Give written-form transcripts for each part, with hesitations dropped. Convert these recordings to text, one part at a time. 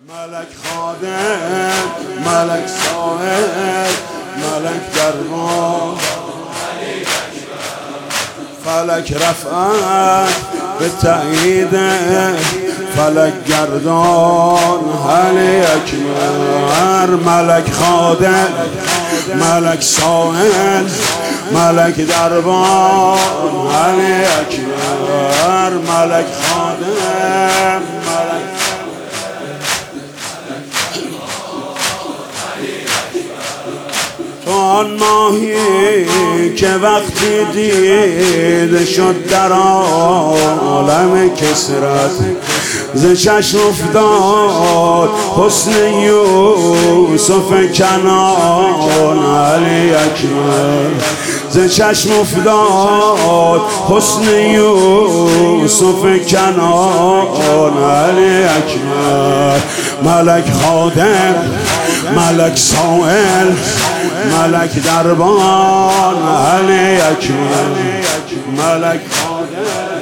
ملک خادم، ملک صاحب، ملک دربان، فلک رفعت به تأیید، فلک گردان علی اکبر. ملک خادم، ملک صاحب، ملک دربان علی اکبر. ملک خادم، ملک تو آن ماهی که وقتی دید شد در عالم کسرت، ز چشم افتاد حسن یوسف کنعان علی اکبر. ز چشم افتاد حسن یوسف کنعان علی اکبر. ملک خادم، ملک سائل، ملک دربان علی اکبر. ملک خادم،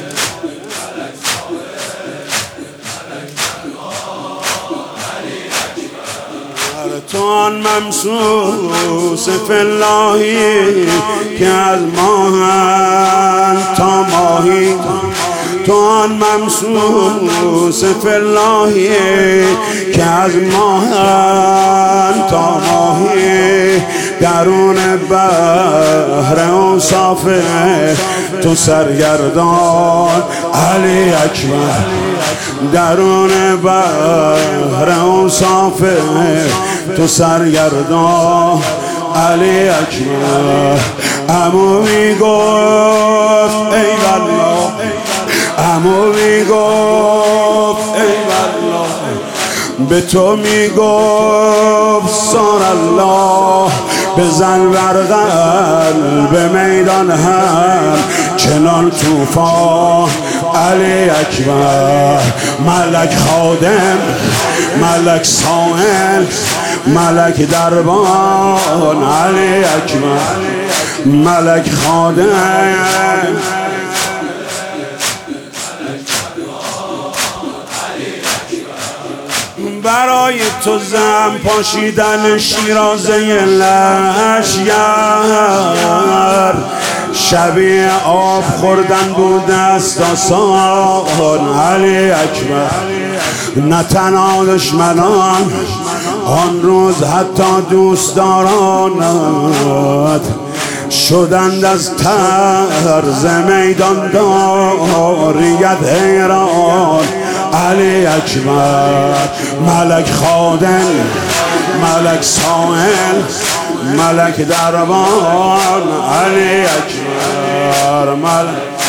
تو آن ممسوس فی اللهی که از ماهند تا ماهی، تو آن ممسوس فی اللهی که از ماهند تا ماهی، درون بحر اوصافه تو سرگردان علی اکبر. درون بحر اوصافه تو سرگردان علی اکبر. عمو میگفت ای والله، عمو میگفت ای والله، به تو میگفت سار الله. بزن بر قلب میدان هم چنان توفان علی اکبر. ملک خادم، ملک سائل، ملک دربان علی اکبر. ملک خادم، برای تو زم پاشیدن شیرازه لشگر، شبیه آب خوردن بود است آسان علی اکبر. نه تنها دشمنان آن روز حتی دوستدارانت شدند از طرز میدان داریت حیران علی اکبر. ملک خادم، ملک سائل، ملک دربان علی اکبر. ملک